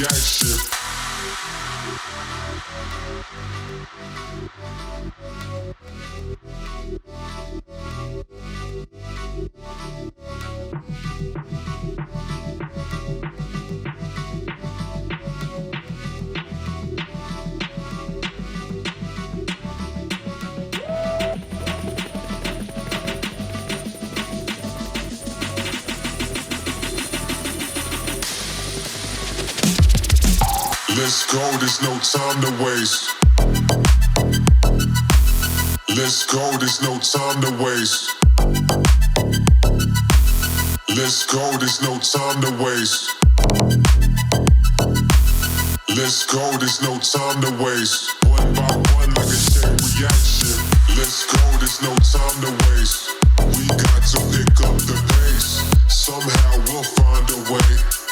reaction. Let's go, there's no time to waste. Let's go, there's no time to waste. Let's go, there's no time to waste. Let's go, there's no time to waste. One by one like a chain reaction. Let's go, there's no time to waste. We got to pick up the pace. Somehow we'll find a way.